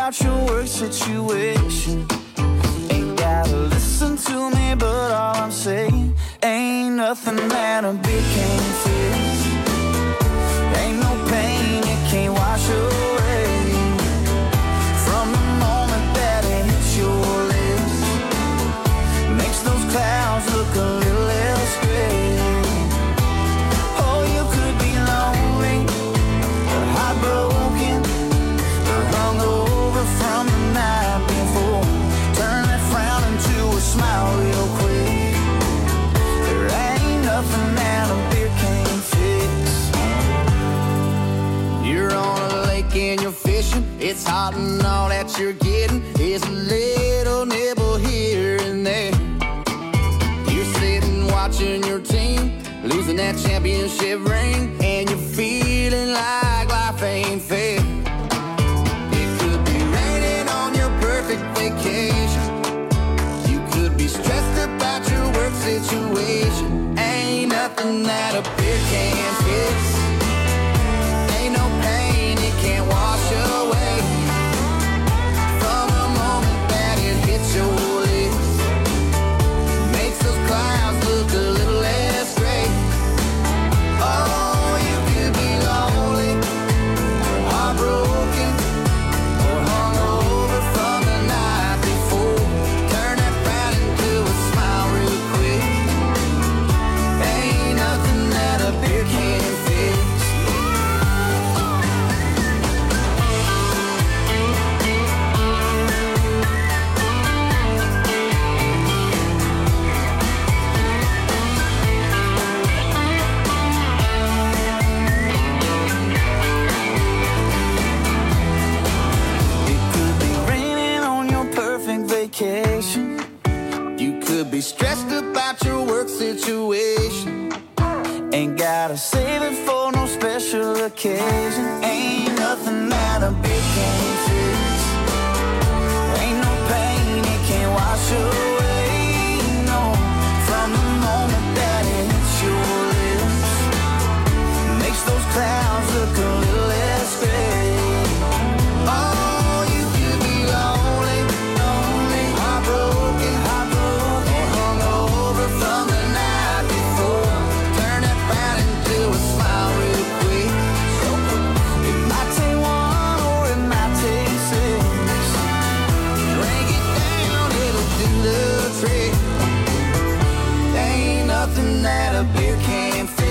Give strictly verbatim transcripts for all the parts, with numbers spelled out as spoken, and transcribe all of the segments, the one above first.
about your work situation. Ain't gotta listen to me, but all I'm saying ain't nothing that a beer can't fix. Ain't no pain it can't wash away. From the moment that it hits your lips, makes those clouds look a little less gray. Oh, you could be lonely, or heartbroken, or hungover from the night before. Turn that frown into a smile real quick. There ain't nothing that a beer can't fix. You're on a lake and you're fishing. It's hot and all that you're getting is a little nibble here and there. You're sitting watching your team losing that championship ring, and you're feeling like life ain't fair. It could be raining on your perfect vacation. You could be stressed about your work situation. Ain't nothing that a beer can't fix. Ain't no pain it can't wash away. From the moment that it hits your lips, makes those clouds look a little less gray. Oh, you could be lonely, or heartbroken, or hungover from the night before. Turn that frown into a smile real quick. Ain't nothing that a beer can't fix. It could be raining on your perfect vacation. You could be stressed about your work situation. Ain't gotta save it for no special occasion. Ain't nothing that a beer can't fix. Ain't no pain it can't wash away. No, from the moment that it hits your lips, makes those clouds look a little less gray. Oh, you could be lonely, lonely, heartbroken, heartbroken, or hungover from the night before. Turn that frown into a smile real quick. It might take one or it might take six. Drink it down, it'll do the trick. Ain't nothing that a beer can't fix.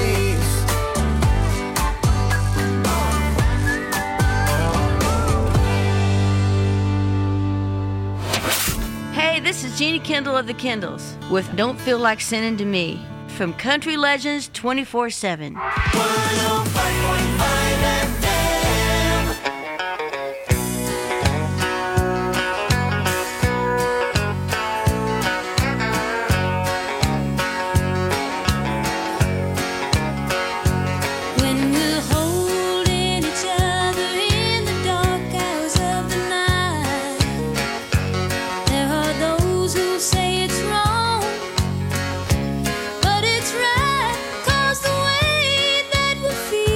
Hey, this is Jeannie Kendall of the Kendalls with Don't Feel Like Sinning to Me from Country Legends twenty-four seven. When we're holding each other in the dark hours of the night, there are those who say it's wrong, but it's right, 'cause the way that we feel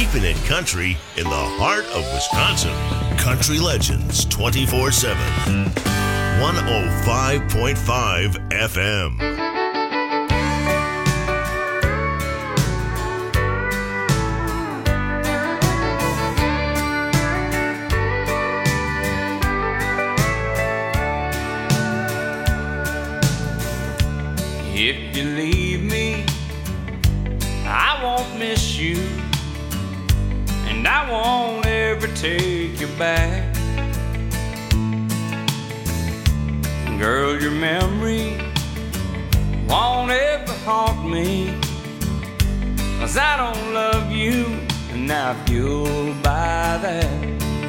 keeping it country in the heart of Wisconsin. Country Legends twenty-four seven. one oh five point five F M. If you leave me, I won't miss you, and I won't ever take you back. Girl, your memory won't ever haunt me, 'cause I don't love you, and I feel by that.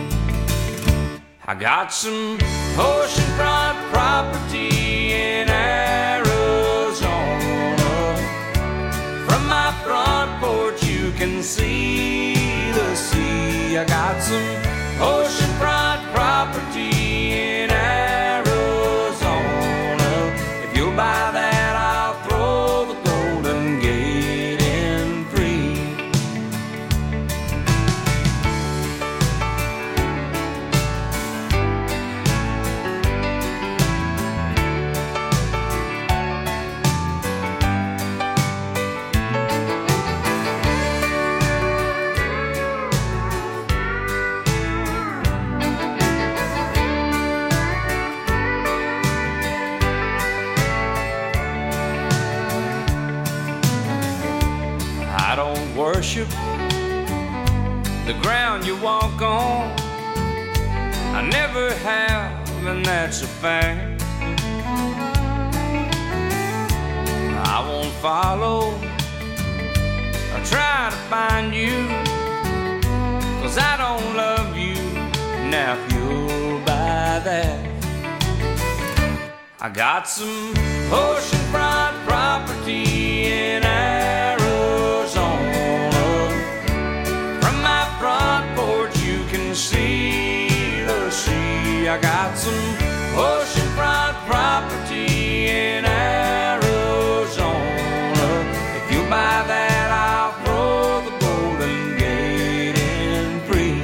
I got some oceanfront property in Arizona. From my front porch you can see the sea. I got some oceanfront property in Arizona. If you'll buy that, I'll throw the Golden Gate in free. I don't worship the ground you walk on. I never have, and that's a fact. I won't follow or try to find you, 'cause I don't love you. Now if you'll buy that, I got some oceanfront property in Arizona. From my front porch you can see the sea. I got some oceanfront property in Arizona. If you buy that, I'll throw the Golden Gate in free.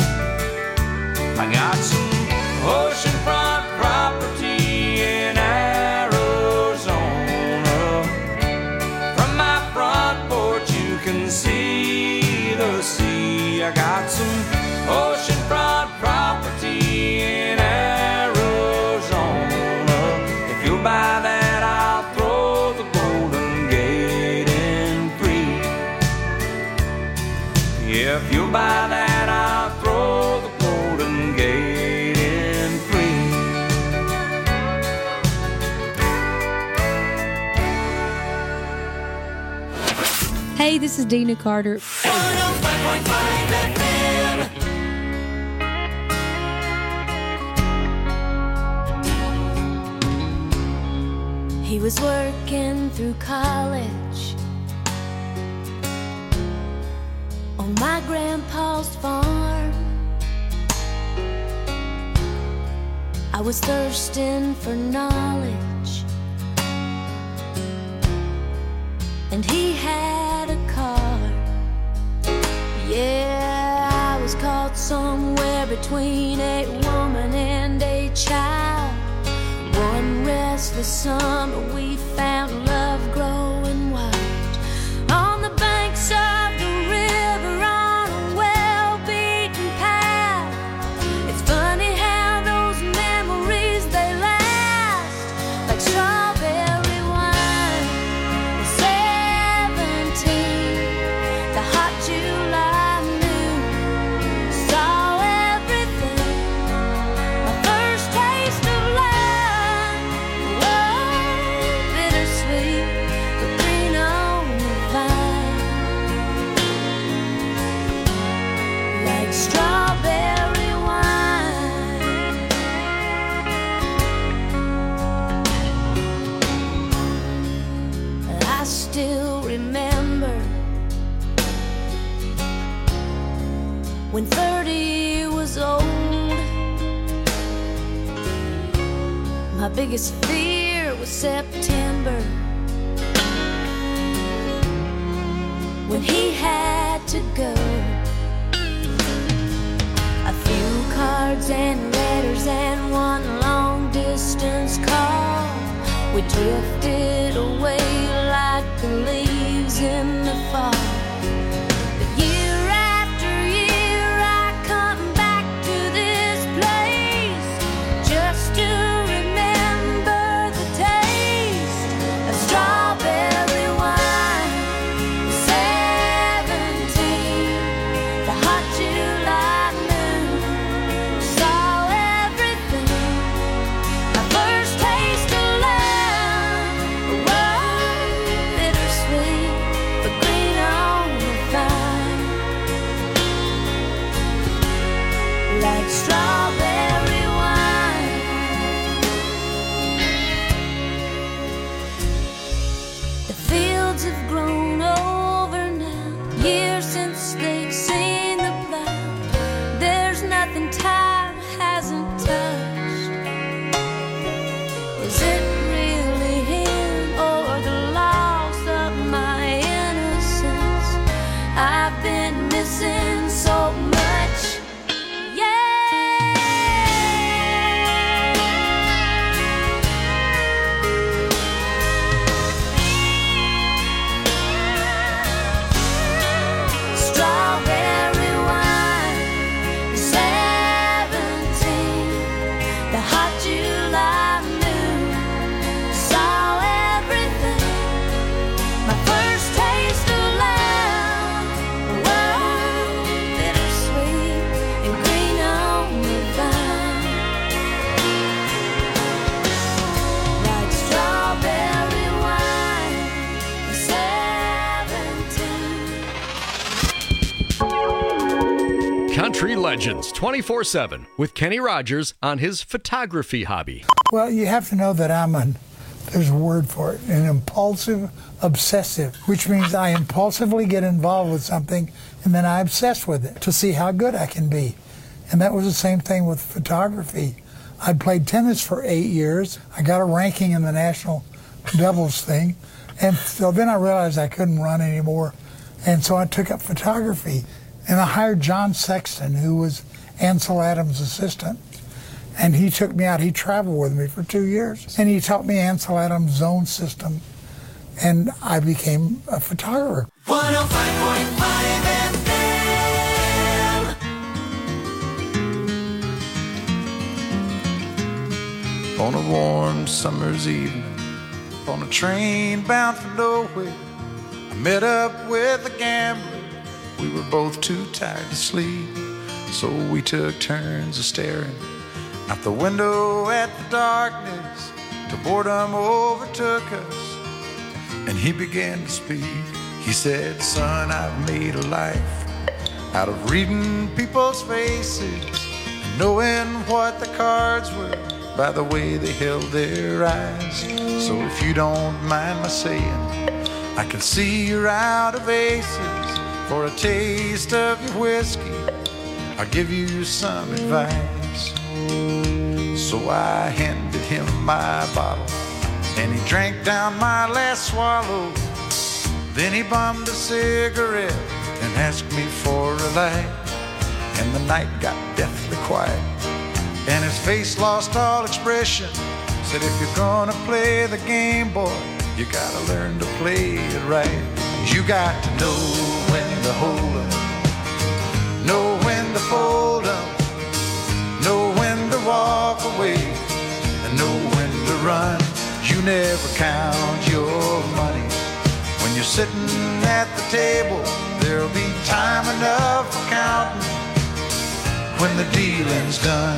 I got some oceanfront property in Arizona. From my front porch you can see the sea. I got some oceanfront property in Arizona. If you'll buy that, I'll throw the Golden Gate in free. Yeah, if you'll buy that, I'll throw the Golden Gate in free. Hey, this is Dina Carter. He was working through college on my grandpa's farm. I was thirsting for knowledge, and he had a car. Yeah, I was caught somewhere between a woman and a child. One restless summer we found love growing wild on the banks of the river on a well-beaten path. It's funny how those memories, they last like strawberry wine. Seventeen, the hot July noon, saw everything. My first taste of love, love, bittersweet, but green on the vine, like strawberry wine. I still remember when thirty was old. My biggest fear was September, when he had to go. drifted away like the leaves in the fall. But year after year I come back to this place just to remember the taste of strawberry wine. Seventeen, the hot July moon, saw everything. My first taste of love was bittersweet, but green on the vine, like strawberry wine. The fields have grown over now, years since they've seen the plow. There's nothing time hasn't touched. Is it really him or the loss of my innocence? I've been missing so much. Strawberry wine, seventeen, the hot July moon, saw everything. My first taste of love was bittersweet and green on the vine, like strawberry wine, seventeen. Country Legends twenty-four seven with Kenny Rogers on his photography hobby. Well, you have to know that I'm an, there's a word for it, an impulsive obsessive, which means I impulsively get involved with something and then I obsess with it to see how good I can be. And that was the same thing with photography. I played tennis for eight years. I got a ranking in the national doubles thing. And so then I realized I couldn't run anymore. And so I took up photography. And I hired John Sexton, who was Ansel Adams' assistant. And he took me out. He traveled with me for two years. And he taught me Ansel Adams' zone system. And I became a photographer. one oh five point five F M. On a warm summer's evening, on a train bound for nowhere, I met up with a gambler. We were both too tired to sleep, so we took turns of staring out the window at the darkness till boredom overtook us, and he began to speak. He said, "Son, I've made a life out of reading people's faces and knowing what the cards were by the way they held their eyes. So if you don't mind my saying, I can see you're out of aces. For a taste of your whiskey, I'll give you some advice." So I handed him my bottle, and he drank down my last swallow. Then he bummed a cigarette and asked me for a light. And the night got deathly quiet, and his face lost all expression. Said, "If you're gonna play the game, boy, you gotta learn to play it right. You got to know when to hold 'em, know when to fold 'em, know when to walk away, and know when to run. You never count your money. When you're sitting at the table, there'll be time enough for counting when the dealing's done."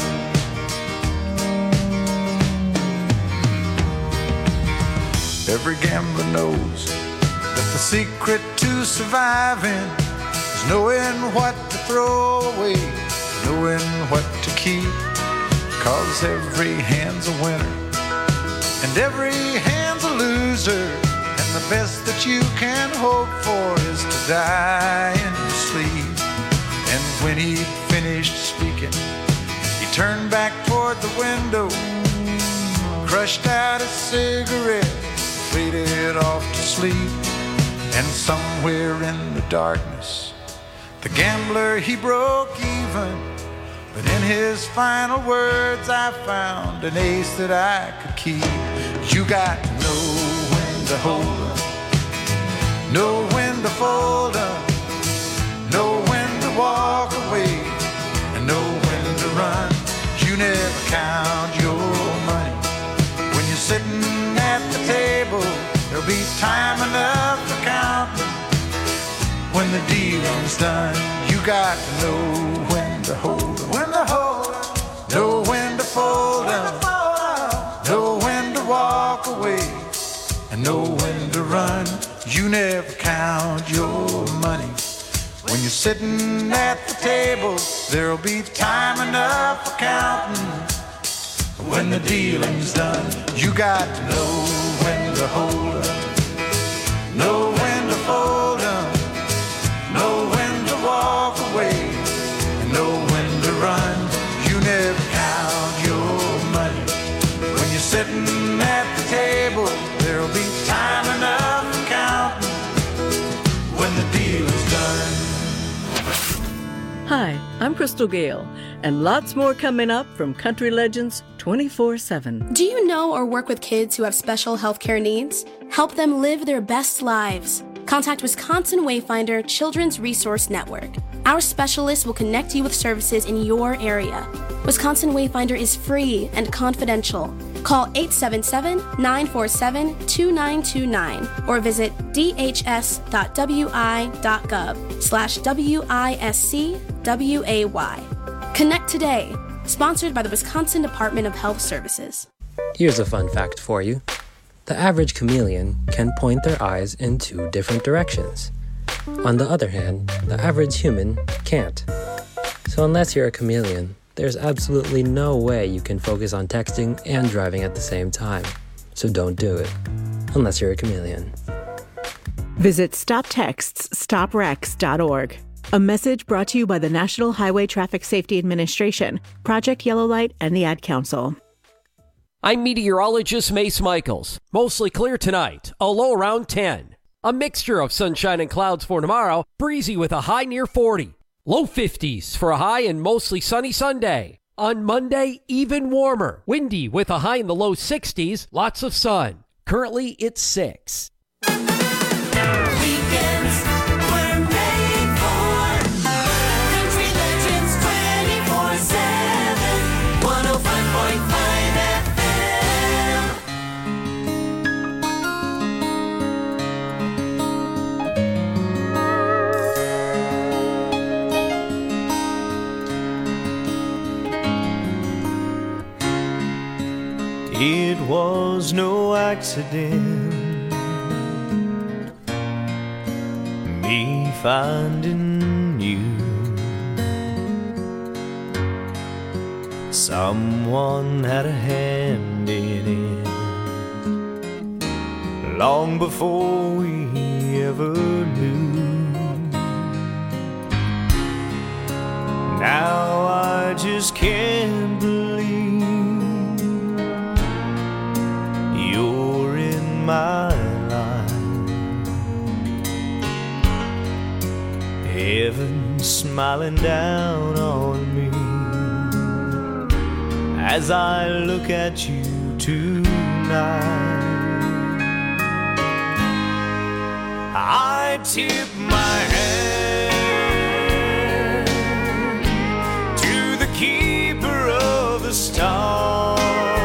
Every gambler knows that the secret to surviving is knowing what to throw away, knowing what to keep. Cause every hand's a winner and every hand's a loser, and the best that you can hope for is to die in your sleep. And when he'd finished speaking, he turned back toward the window, crushed out a cigarette, faded off to sleep. And somewhere in the darkness, the gambler, he broke even. But in his final words, I found an ace that I could keep. You got to know when to hold up, know when to fold up, know when to walk away, and know when to run. You never count your money when you're sitting at the table. There'll be time enough for counting when the dealing's done. You got to know when to hold up, when to hold up, know when to fold up, know when to walk away, and know when to run. You never count your money when you're sitting at the table. There'll be time enough for counting when the dealing's done. You got to know when to hold up, know when to fold up, know when to walk away, and know when to run. You never count your money when you're sitting at the table. There'll be time enough for counting when the deal is done. Hi, I'm Crystal Gale, and lots more coming up from Country Legends twenty-four seven. Do you know or work with kids who have special healthcare needs? Help them live their best lives. Contact Wisconsin Wayfinder Children's Resource Network. Our specialists will connect you with services in your area. Wisconsin Wayfinder is free and confidential. Call eight seven seven, nine four seven, two nine two nine or visit d h s dot w i dot gov slash W I S C W A Y. Connect today. Sponsored by the Wisconsin Department of Health Services. Here's a fun fact for you. The average chameleon can point their eyes in two different directions. On the other hand, the average human can't. So unless you're a chameleon, there's absolutely no way you can focus on texting and driving at the same time. So don't do it, unless you're a chameleon. Visit stop texts stop wrecks dot org. A message brought to you by the National Highway Traffic Safety Administration, Project Yellow Light, and the Ad Council. I'm meteorologist Mace Michaels. Mostly clear tonight, a low around ten. A mixture of sunshine and clouds for tomorrow, breezy with a high near forty. Low fifties for a high and mostly sunny Sunday. On Monday, even warmer, windy with a high in the low sixties, lots of sun. Currently, it's six. Weekends were made for Country Legends twenty-four seven, one oh five point five F It was no accident, me finding you. Someone had a hand in it long before we ever knew. Now I just can't believe you're in my life. Heaven smiling down on me as I look at you tonight. I tip my hand to the keeper of the stars.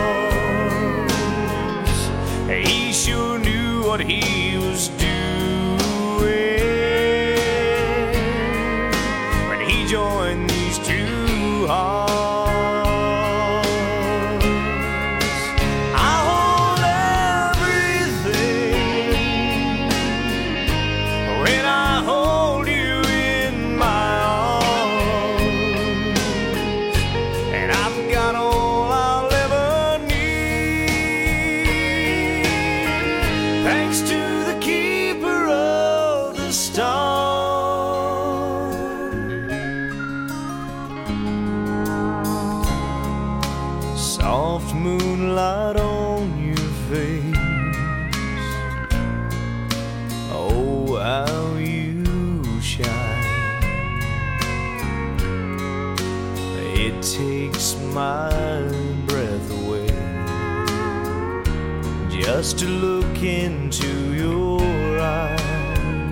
He sure knew what he was doing when he joined these two hearts. I hold everything when I hold you in my arms, and I've got all I'll ever need, thanks to the keeper of the stars. Soft moonlight on your face, oh how you shine. It takes my breath away just to look into your eyes.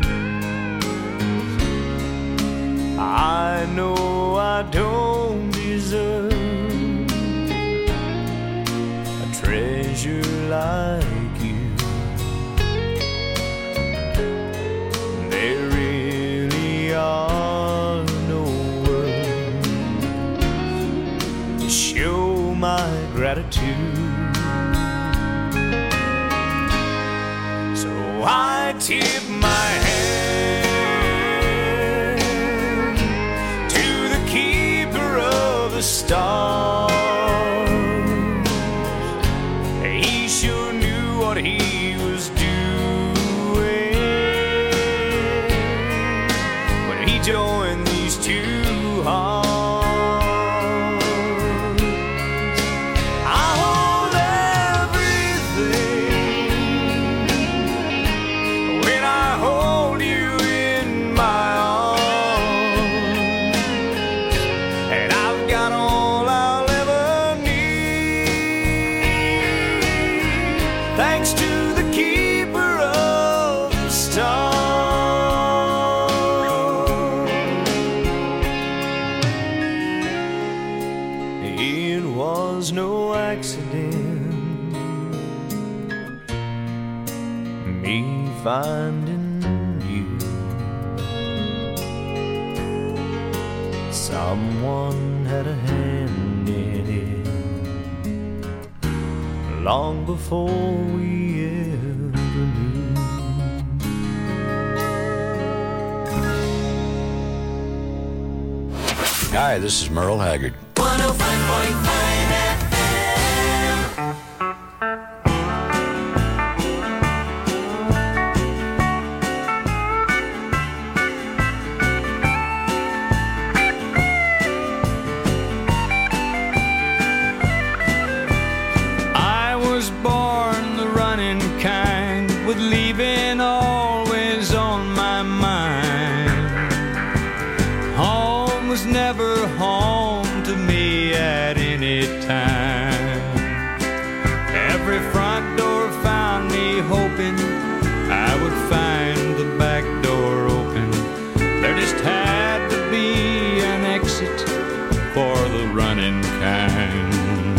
I know I don't deserve a treasure like you. There really are no words to show my gratitude. So I tip my hand to the keeper of the stars. He sure knew what he was doing when he joined these two hearts. Finding you, someone had a hand in it long before we ever knew. Hi, this is Merle Haggard. one oh five point five F M. Leaving always on my mind. Home was never home to me at any time. Every front door found me hoping I would find the back door open. There just had to be an exit for the running kind.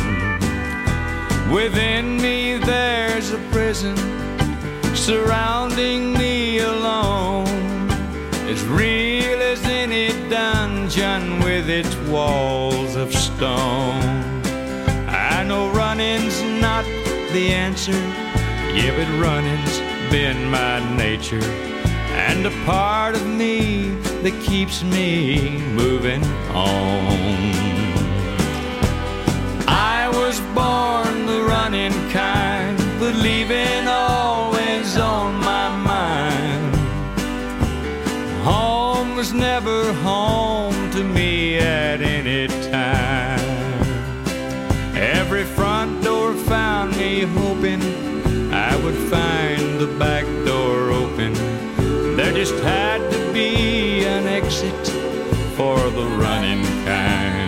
Within me there's a prison surrounding me alone, as real as any dungeon with its walls of stone. I know running's not the answer, yeah, but running's been my nature, and a part of me that keeps me moving on. I was born the running kind, but leaving always on my mind. Home was never home to me at any time. Every front door found me hoping I would find the back door open. There just had to be an exit for the running kind.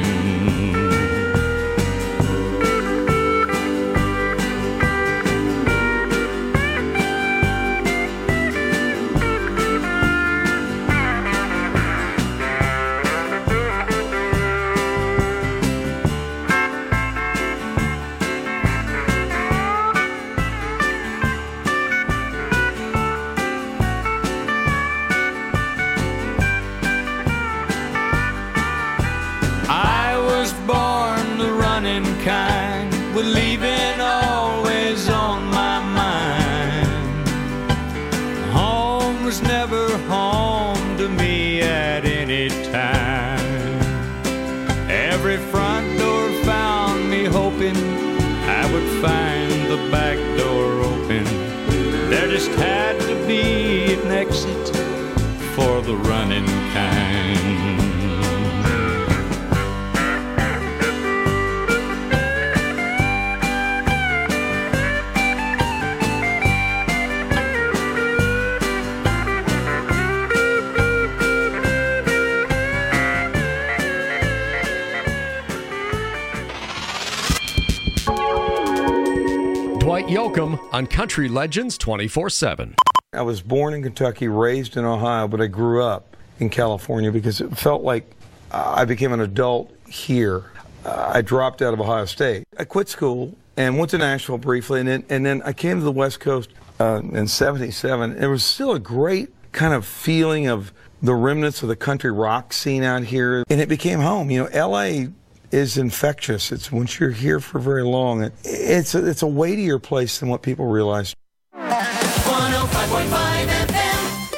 Kind, with leaving always on my mind. Home was never home to me at any time. Every front door found me hoping I would find the back door open. There just had to be an exit for the running kind. Dwight Yoakam on Country Legends twenty-four seven. I was born in Kentucky, raised in Ohio, but I grew up in California because it felt like I became an adult here. Uh, I dropped out of Ohio State. I quit school and went to Nashville briefly, and then, and then I came to the West Coast uh, in seventy-seven. There was still a great kind of feeling of the remnants of the country rock scene out here, and it became home. You know, L A is infectious. It's once you're here for very long, it, it's, a, it's a weightier place than what people realize. one oh five point five F M.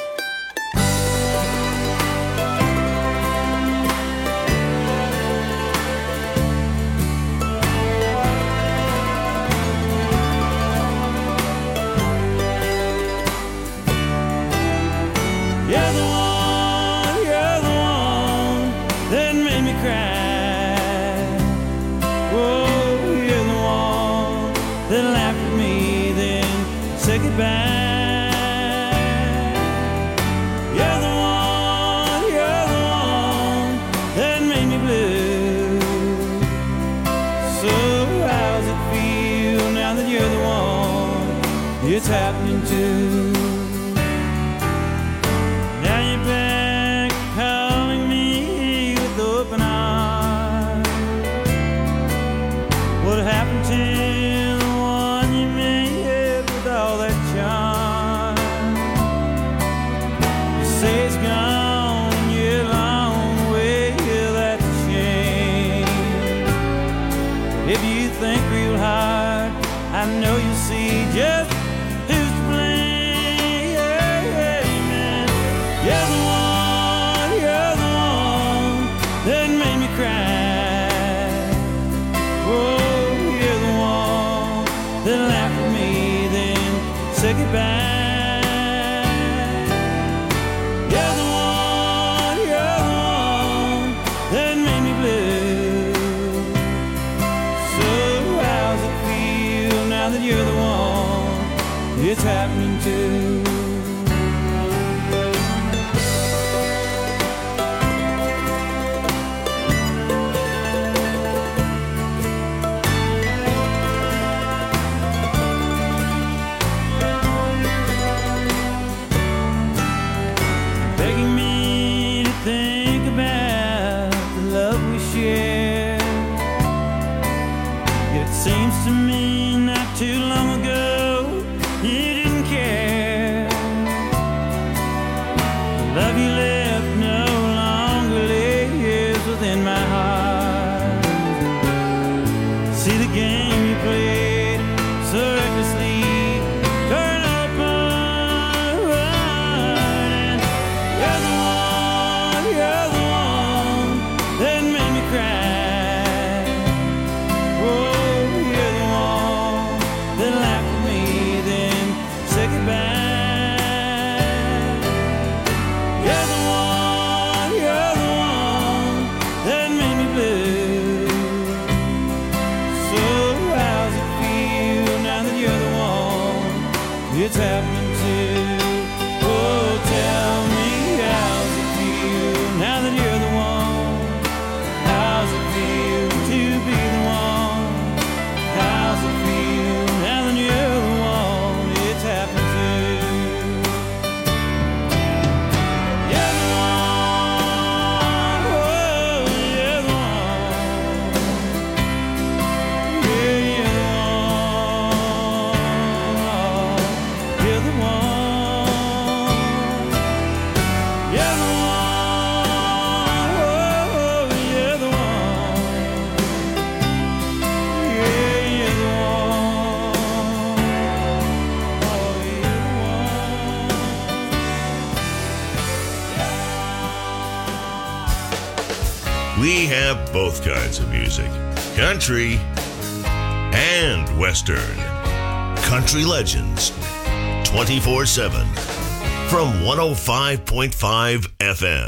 You're the one, you're the one that made me cry. Oh, you're the one that laughed at me, then said goodbye. You're the one, you're the one that made me blue. So how does it feel now that you're the one it's happening to? I know you see just who's to blame. You're the one, you're the one that made me cry. Oh, you're the one that laughed at me, then said goodbye. You're the one, you're the one that made me blue. So how's it feel now that you're the one it's happening to? Begging me to think about the love we share. Yet it seems to me not too long ago you didn't care. The love you left no longer lives within my heart. See the game you played so recklessly turn apart. And you're the one, you're the one that made me cry. Oh, you're the one that laughed at me, then said goodbye. You're the one, you're the one that made me blue. So how's it feel now that you're the one it's happening to? Oh, tell me, how's it feel now that you're the one? How's it feel to be the one? How's it feel now that you're the one it's happening to? You're the one, oh, you're the one. Yeah, you're the one. You're the one. You're the one, oh, you're the one. Yeah, you're the one. Oh, you're the one. We have both kinds of music, country and western. Country Legends twenty-four seven from one oh five point five F M.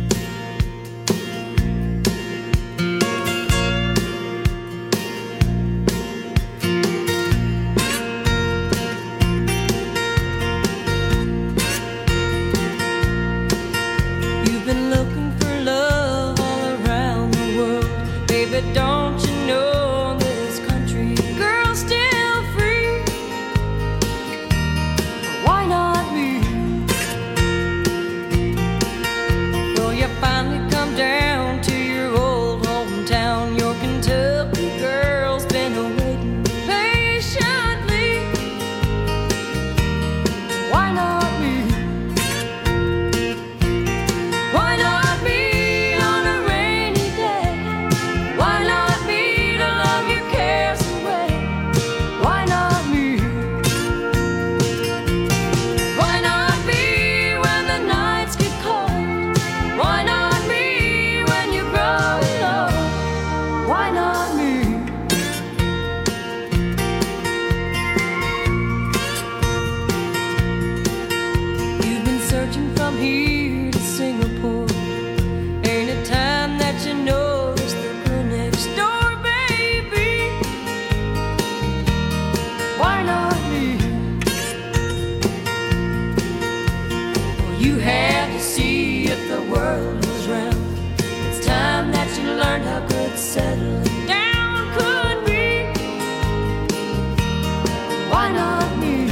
You've been looking for love all around the world. Baby, don't you know this country girl's still free? settling down could be. Why not me?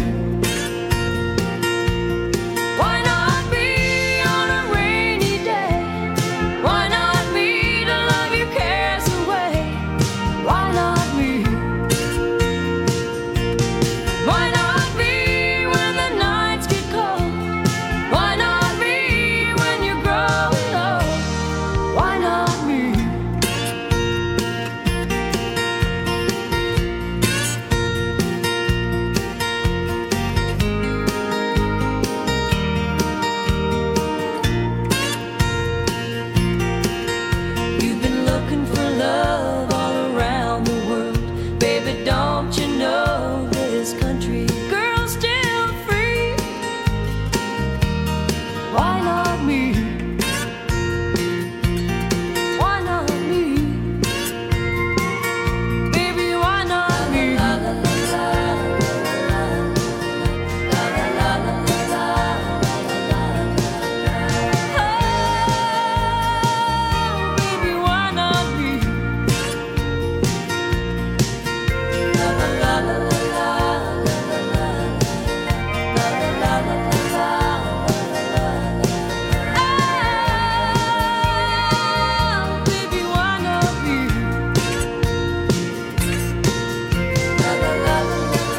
Why not me on a rainy day? Why not me to love your cares away? Why not me? Why not me when the nights get cold? Why not me when you're growing old? Why not me? You've been looking for love all around the world. Baby, don't you know this country girl's still free? Why not me? Why not me? Baby, why not me? La la la la la la la la la Oh, baby, why not me? La la la la la la la la la Oh, baby, why not me? La la la la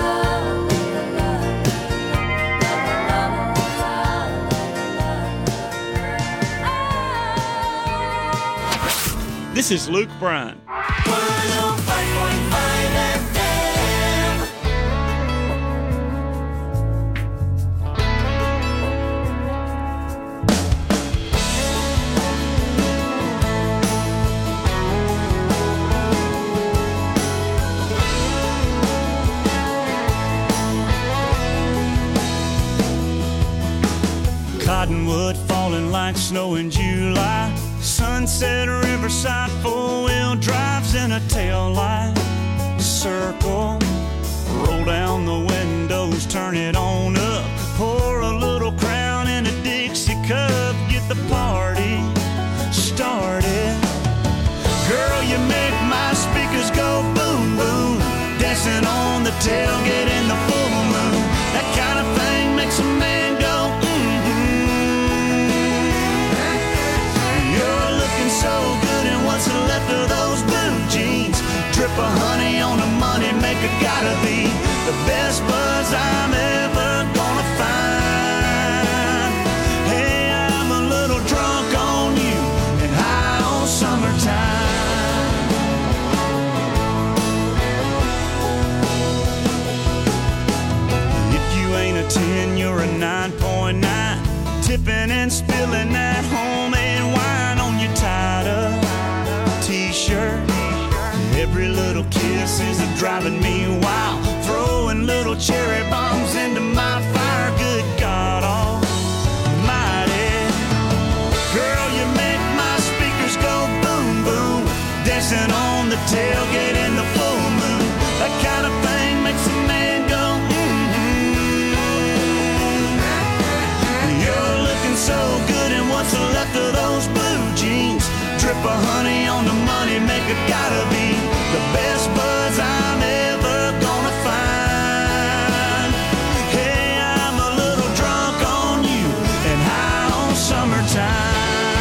This is Luke Bryan. Cottonwood falling like snow in July. Sunset Riverside, four-wheel drives in a tail light. Circle, roll down the windows, turn it on up. Pour a little Crown in a Dixie cup, get the party started. Girl, you make my speakers go boom, boom. Dancing on the tailgate in the full moon. That kind of thing makes a man go so good, and what's left of those blue jeans? Drip of honey on the money maker, gotta be the best buzz I'm ever gonna find. Hey, I'm a little drunk on you and high on summertime. If you ain't a ten, you're a nine point nine. Tipping and spilling that homemade wine on your tied up t-shirt. Every little kiss is a driving me wild. Throwing little cherry bombs into my fire. Good God almighty. Girl, you make my speakers go boom, boom. Dancing on the tailgate in the full moon. That kind of thing makes a man go so good, and what's left of those blue jeans? Drip of honey on the money maker, gotta be the best buzz I'm ever gonna find. Hey, I'm a little drunk on you and high on summertime.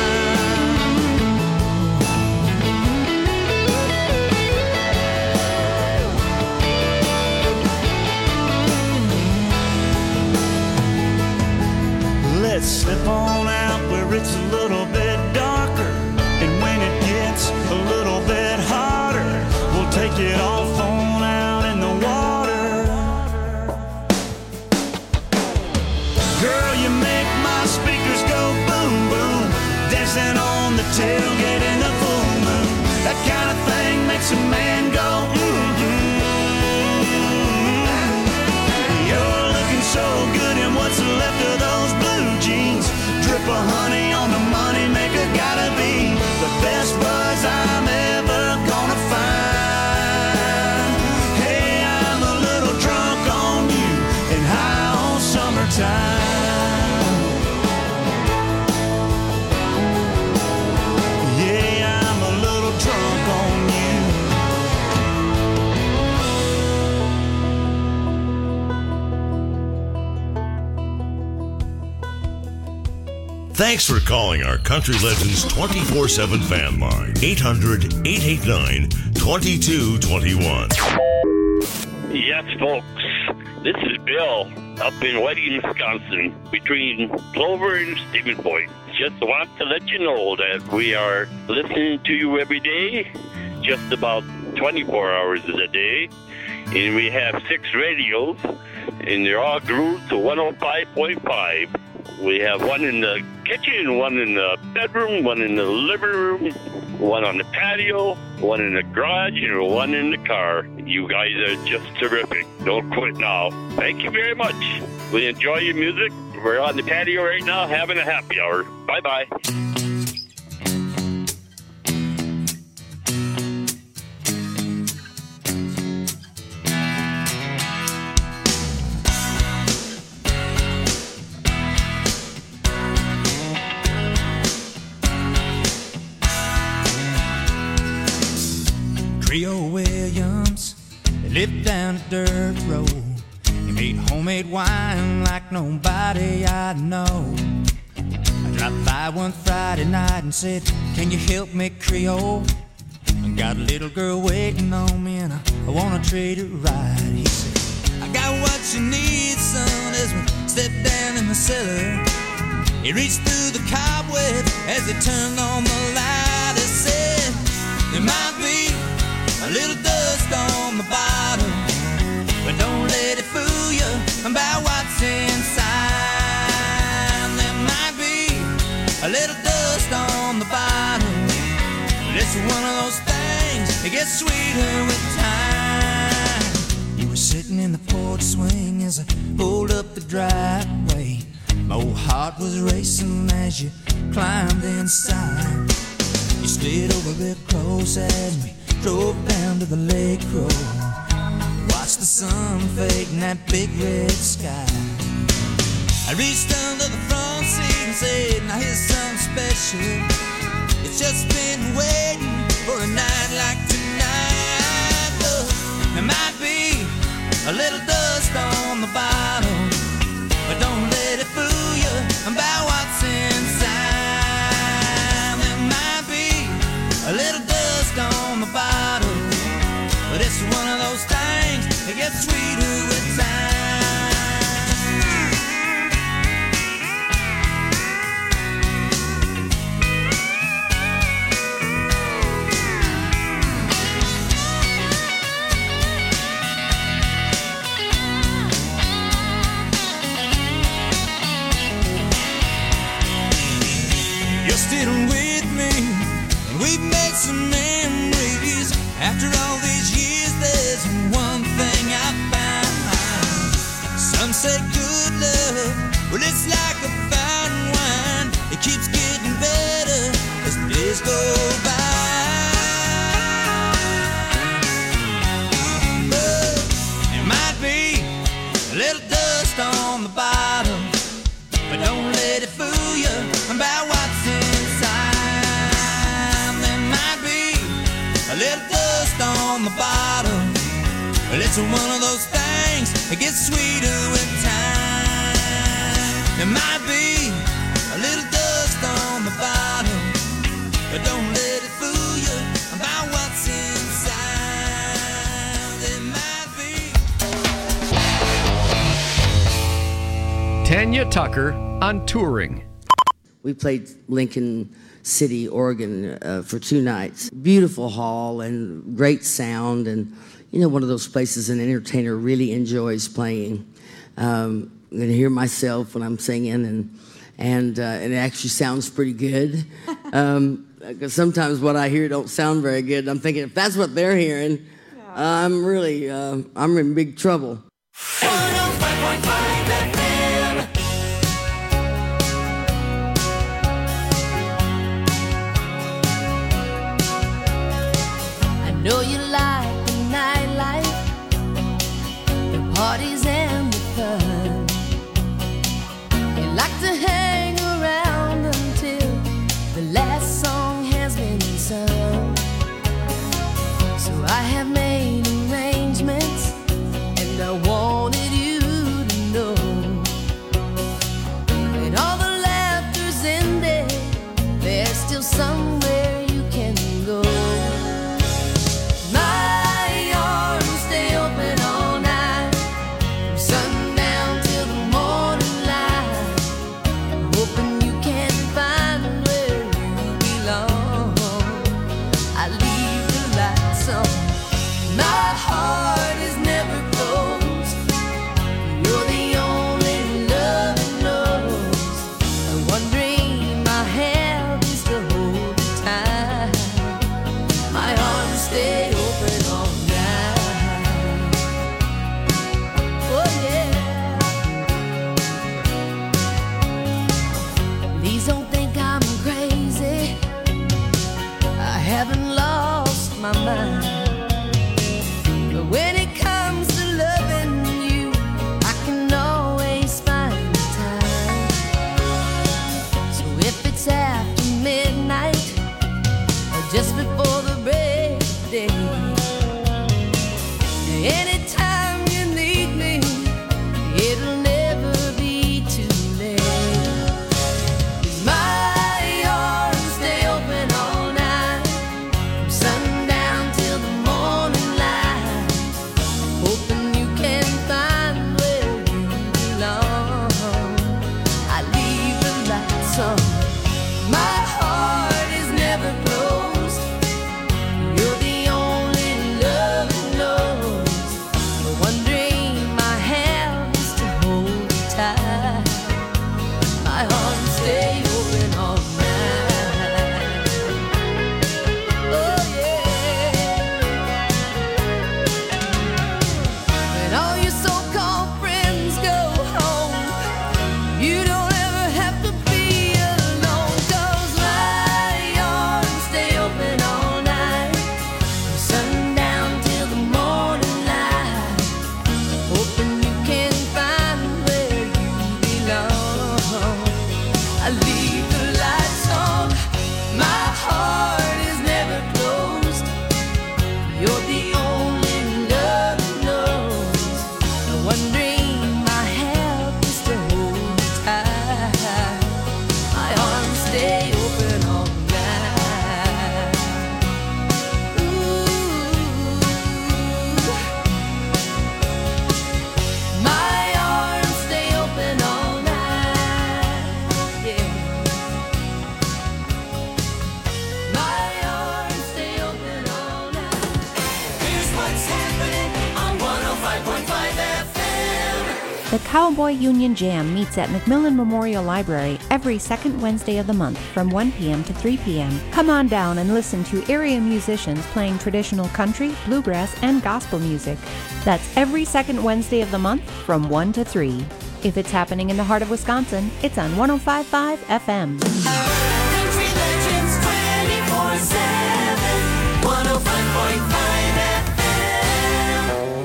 Let's slip on out where it's a little bit darker, and when it gets a little bit hotter, we'll take it off on out in the water. Girl, you make my speakers go boom, boom. Dancing on the tailgate in the full moon. That kind of thing makes a man go mm-hmm. You're looking so good, and what's left of those blue jeans? Drip of honey on the money maker, gotta be the best buzz I'm ever gonna find. Hey, I'm a little drunk on you and high on summertime. Yeah, I'm a little drunk on Thanks for calling our Country Legends twenty-four seven fan line. eight hundred, eight eight nine, two two two one. Yes, folks. This is Bill up in Whiting, Wisconsin, between Clover and Stevens Point. Just want to let you know that we are listening to you every day, just about twenty-four hours a day. And we have six radios, and they're all glued to one oh five point five. We have one in the kitchen, one in the bedroom, one in the living room, one on the patio, one in the garage, and one in the car. You guys are just terrific. Don't quit now. Thank you very much. We enjoy your music. We're on the patio right now having a happy hour. Bye-bye. Creole Williams, they lived down a dirt road. He made homemade wine like nobody I know. I dropped by one Friday night and said, can you help me, Creole? I got a little girl waiting on me and I, I wanna treat her right. He said, I got what you need, son, as we stepped down in the cellar. He reached through the cobweb as he turned on the light. He said, there might be a little dust on the bottom, but don't let it fool you about what's inside. There might be a little dust on the bottom, but it's one of those things that gets sweeter with time. You were sitting in the porch swing as I pulled up the driveway. My old heart was racing as you climbed inside. You slid over real close as we drove down to the lake road. Watched the sun fade in that big red sky. I reached under the front seat and said, now here's something special. It's just been waiting for a night like tonight. Look, there might be a little dust on the bottom, but don't let it fool you about what's inside. There might be a little dust on the bottom, but it's one of those things that gets sweeter with time. You're still with me, and we've made some memories. After all these years, there's one thing I found. Some say good love, well, it's like a fine wine. It keeps getting better as the days go by. But there might be a little dust on the bottom, but don't let it fool you about what's inside. There might be a little dust on the bottom, but it's one of those things that gets sweeter with time. There might be a little dust on the bottom, but don't let it fool you about what's inside. There might be. Tanya Tucker on touring. We played Lincoln City, Oregon uh, for two nights. Beautiful hall and great sound, and you know, one of those places an entertainer really enjoys playing. Um, I'm going to hear myself when I'm singing, and and uh, and it actually sounds pretty good. Um, because sometimes what I hear don't sound very good. I'm thinking if that's what they're hearing, uh, I'm really uh, I'm in big trouble. I know you like the nightlife, the parties and the fun. You like to hang around until the last song has been sung. So I have made arrangements, and I wanted somewhere you can go. My arms stay open all night, from sundown till the morning light, hoping you can find where you belong. I leave the lights on. My heart is never closed. You're the only love it knows. The one dream I have is to hold you tight. My arms stay open all night. Oh yeah. Please don't think I'm crazy. I haven't lost my mind. But when it comes to loving you, I can always find the time. So if it's after midnight or just before the break of day, anytime you need me, it'll never be too late. 'Cause my arms stay open all night, from sundown till the morning light, hoping you can find where you belong. I leave the lights on. My heart is never closed. You're the only love it knows. The one dream I have is to hold you tight. My arms stay open all night. Oh yeah. When all your so-called friends go home, you don't ever have to be alone. 'Cause my arms stay open all night, from sundown till the morning light, hoping you can find where you belong. I leave the lights on. My heart is never closed. You're the only love it knows. The one dream I have is to hold you tight. My arms stay open all night. Ooh. My arms stay open all night. Yeah. My arms stay open all night. Here's what's happening on one oh five point five F M. The Cowboy Union Jam meets at McMillan Memorial Library every second Wednesday of the month from one p.m. to three p.m. Come on down and listen to area musicians playing traditional country, bluegrass, and gospel music. That's every second Wednesday of the month from one to three. If it's happening in the heart of Wisconsin, it's on one oh five point five F M. Country Legends twenty-four seven, one oh five point five F M.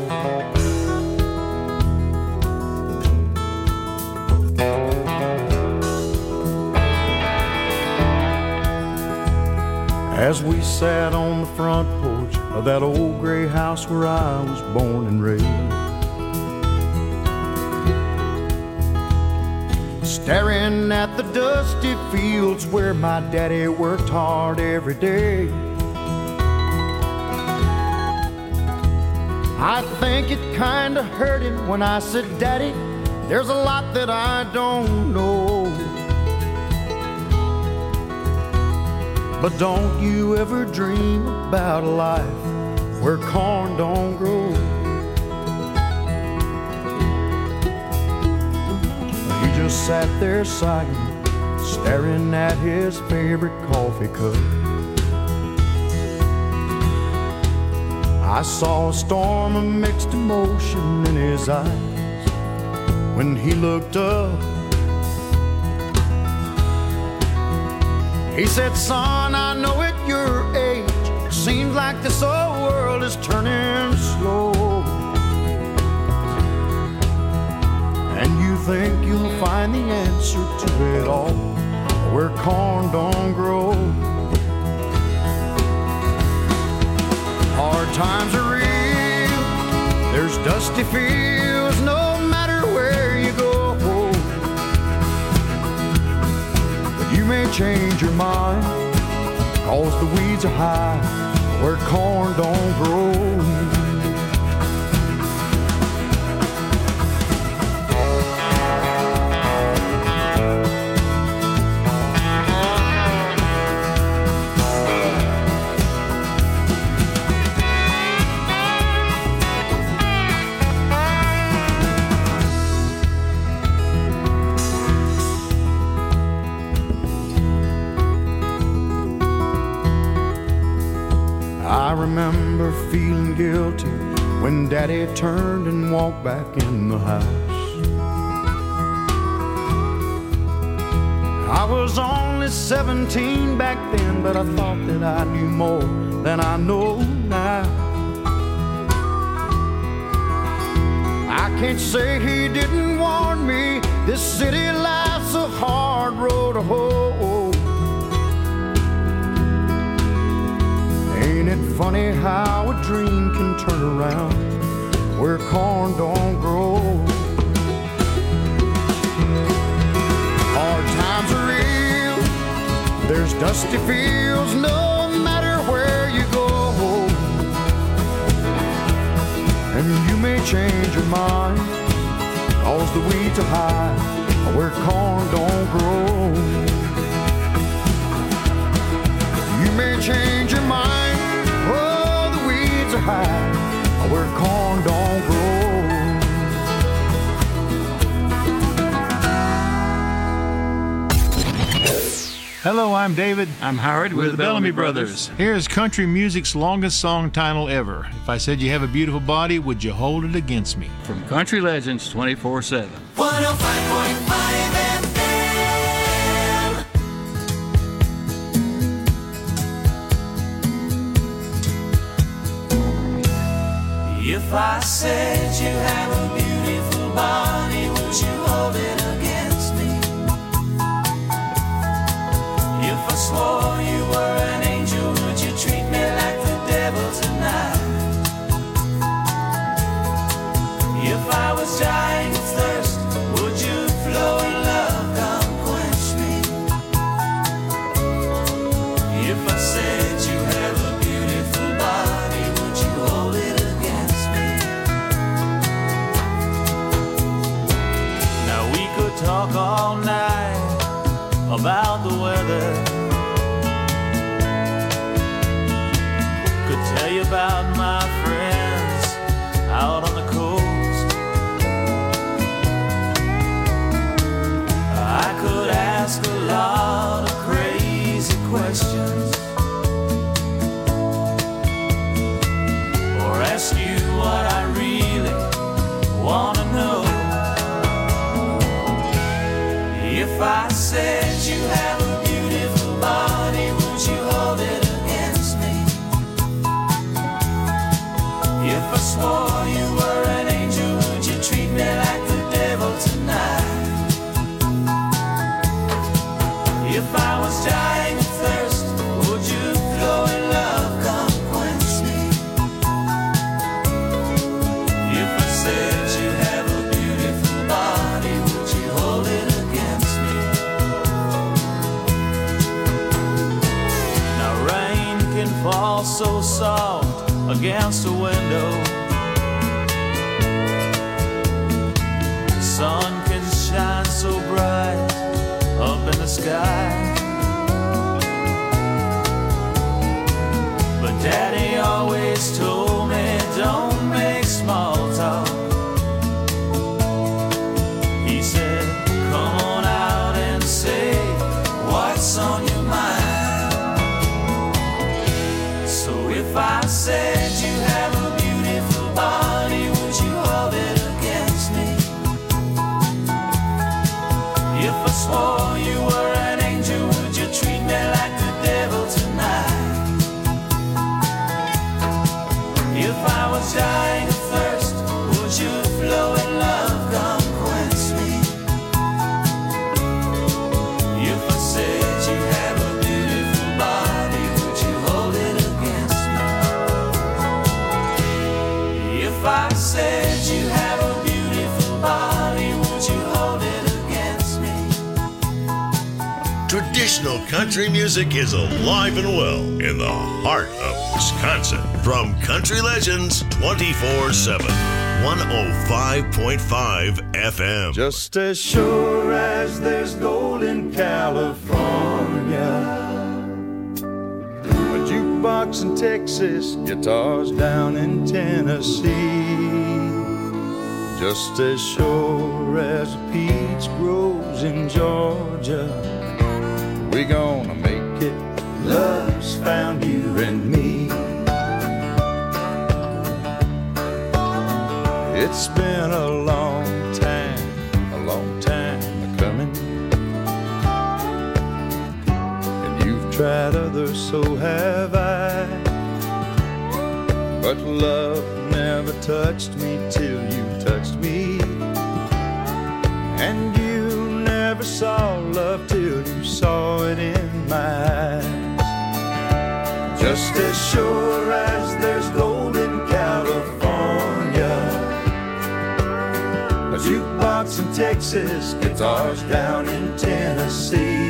As we sat on the front porch of that old gray house where I was born and raised, staring at the dusty fields where my daddy worked hard every day, I think it kinda hurt him when I said, "Daddy, there's a lot that I don't know. But don't you ever dream about a life where corn don't grow." He just sat there sighing, staring at his favorite coffee cup. I saw a storm of mixed emotion in his eyes when he looked up. He said, "Son, I know at your age, seems like this old world is turning slow, and you think you'll find the answer to it all where corn don't grow. Hard times are real, there's dusty fields no matter where you go, but you may change your mind 'cause the weeds are high where corn don't grow. I remember feeling guilty when Daddy turned and walked back in the house. I was only seventeen back then, but I thought that I knew more than I know now. I can't say he didn't warn me, this city life's a hard road to hoe. Ain't it funny how a dream can turn around where corn don't grow? Hard times are real, there's dusty fields no matter where you go. And you may change your mind, 'cause the weeds are high where corn don't grow. You may change your mind, oh, the weeds are high where corn don't grow. Hello, I'm David. I'm Howard. We're, We're the Bellamy, Bellamy Brothers. Brothers. Here's country music's longest song title ever. If I said you have a beautiful body, would you hold it against me? From Country Legends twenty-four seven. one oh five point five F M. If I said you have a beautiful body, would you hold it against me? If I swore you were an angel, would you treat me like the devil tonight? If I was dying of thirst, would you flow in love, come quench me? If I said you have a beautiful body, would you hold it against me? Now we could talk all night about the weather, could tell you about my friends out on the coast. I could ask a lot of crazy questions, or ask you what I really want to know. If I said you have a beautiful body, would you hold it against me? If I swore you were an angel, would you treat me like the devil tonight? If I was dying of thirst, would you flow in love, come quench me? If I said you have a beautiful body, would you hold it against me? Now rain can fall so soft against the window, sun can shine so bright up in the sky, but Daddy always told me don't make small talk. He said come on out and say what's on your mind. So if I said you have a beautiful body, would you hold it against me? If I swore you were an angel, would you treat me like the devil tonight? Traditional country music is alive and well in the heart of Wisconsin. From Country Legends twenty-four seven, one oh five point five F M. Just as sure as there's gold in California, a jukebox in Texas, guitars down in Tennessee. Just as sure as a peach grows in Georgia, we gonna make it. Love's found you and me. It's been a long time, a long time coming, and you've tried others, so have I. But love never touched me till you touched me, and you never saw love till you saw it in my eyes. Just as sure as there's gold in California, a jukebox in Texas, guitars down in Tennessee.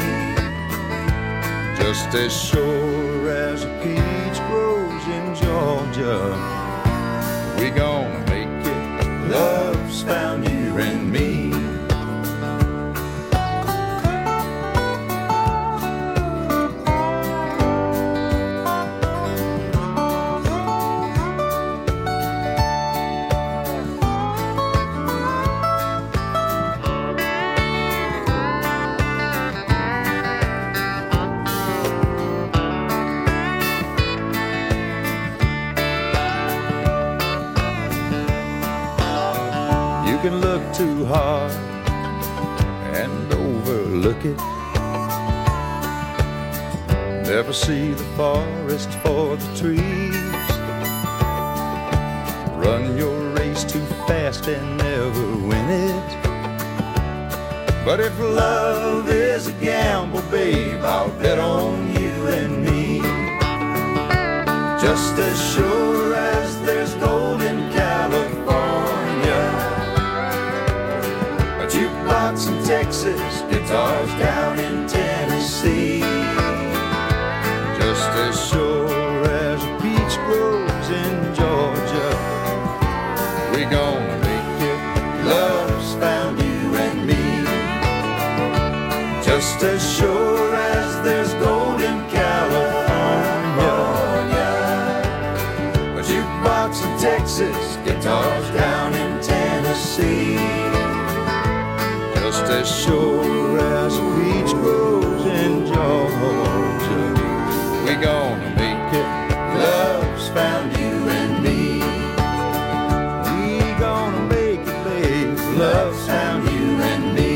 Just as sure as a peach grows in Georgia, we gonna make it. Love's found you and me. Can look too hard and overlook it. Never see the forest for the trees. Run your race too fast and never win it. But if love is a gamble, babe, I'll bet on you and me. Just as sure as there's gold in California, jukebox in Texas, guitars down in Tennessee. Just as sure as a peach grows in Georgia, we gonna make it. Love's found you and me. Just as sure as there's gold in California, a jukebox in Texas, guitars down in Tennessee. Just as sure as a peach grows in Georgia, we gonna make it. Love's found you and me. We gonna make it, babe. Love's found you and me.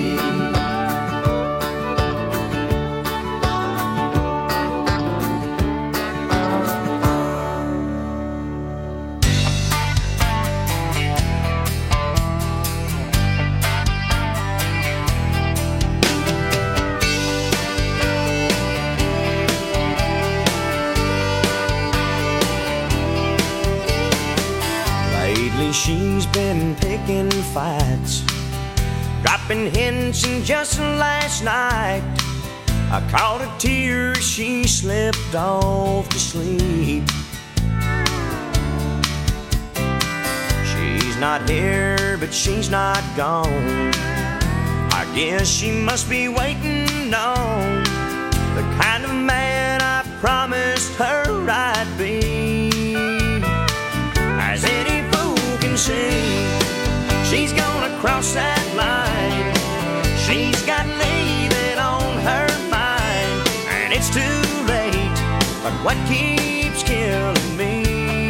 She's been picking fights, dropping hints, and just last night I caught a tear as she slipped off to sleep. She's not here, but she's not gone. I guess she must be waiting on the kind of man I promised her I'd be. As any fool can see, she's gonna cross that line. She's got leaving on her mind, and it's too late. But what keeps killing me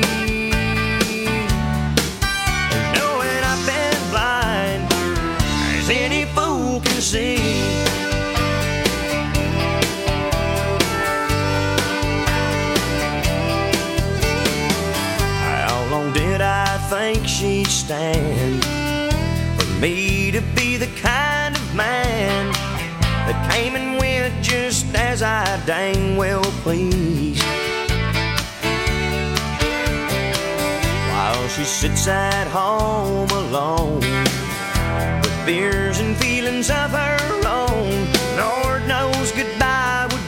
is knowing I've been blind, as any fool can see. How long did I think she'd stand for me to be the kind of man that came and went just as I dang well pleased? While she sits at home alone with fears and feelings of her own, Lord knows goodbye would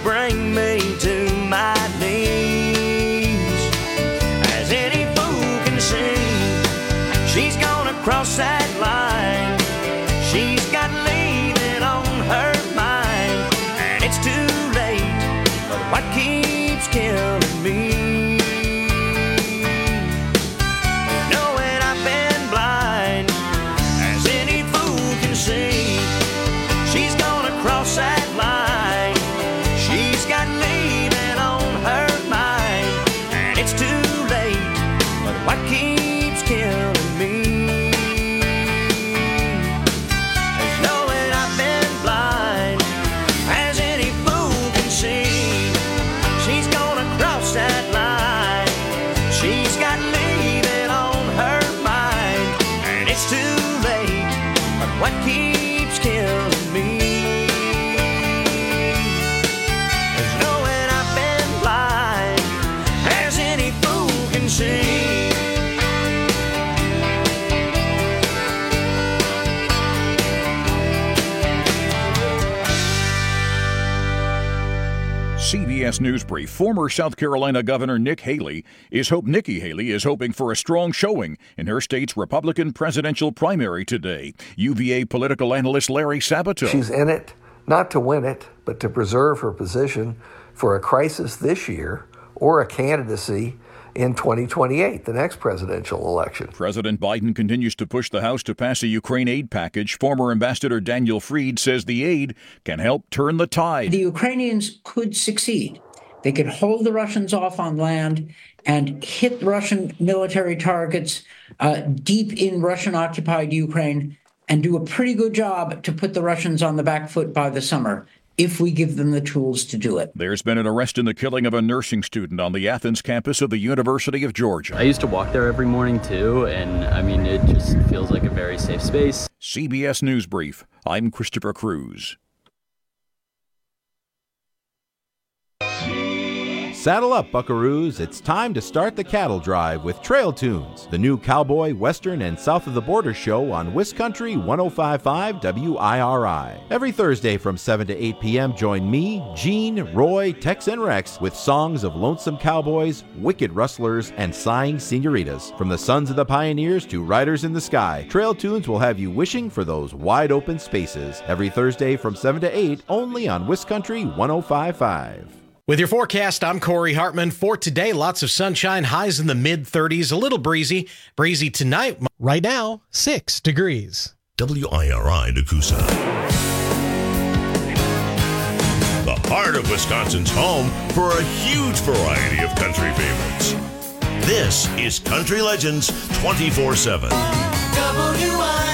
killing me. Knowing I've been blind, as any fool can see, she's gonna cross that line. She's got leaving on her mind, and it's too late. But what keeps killing me is knowing I've been blind, as any fool can see. She's gonna cross that line. She's got leaving on her mind, and it's too late. But what keeps killing me is knowing I've been blind, as any fool can see. C B S News Brief. Former South Carolina Governor Nick Haley is hope Nikki Haley is hoping for a strong showing in her state's Republican presidential primary today. U V A political analyst Larry Sabato. She's in it not to win it, but to preserve her position for a crisis this year or a candidacy in twenty twenty-eight, the next presidential election. President Biden continues to push the House to pass a Ukraine aid package. Former Ambassador Daniel Fried says the aid can help turn the tide. The Ukrainians could succeed. They could hold the Russians off on land and hit Russian military targets uh, deep in Russian-occupied Ukraine and do a pretty good job to put the Russians on the back foot by the summer, if we give them the tools to do it. There's been an arrest in the killing of a nursing student on the Athens campus of the University of Georgia. I used to walk there every morning, too, and, I mean, it just feels like a very safe space. C B S News Brief. I'm Christopher Cruz. Saddle up, buckaroos. It's time to start the cattle drive with Trail Tunes, the new cowboy, western, and south of the border show on Wiscountry one oh five point five W I R I. Every Thursday from seven to eight p.m., join me, Gene, Roy, Tex, and Rex with songs of lonesome cowboys, wicked rustlers, and sighing senoritas. From the sons of the pioneers to riders in the sky, Trail Tunes will have you wishing for those wide open spaces. Every Thursday from seven to eight, only on Wiscountry one oh five point five. With your forecast, I'm Corey Hartman. For today, lots of sunshine, highs in the mid thirties, a little breezy. Breezy tonight. Right now, six degrees. W I R I Nakusa. The heart of Wisconsin's home for a huge variety of country favorites. This is Country Legends twenty-four seven. W I